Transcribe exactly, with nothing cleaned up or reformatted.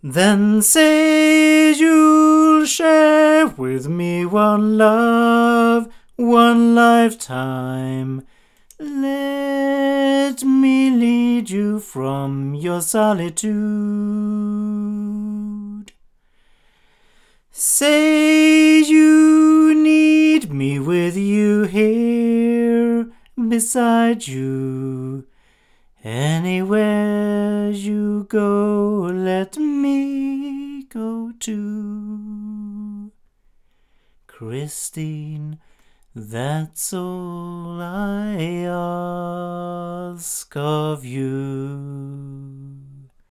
Then say you'll share with me one love, one lifetime. Let me lead you from your solitude. Say you need me with you here beside you. Anywhere you go, let me go too. Christine, that's all I ask of you.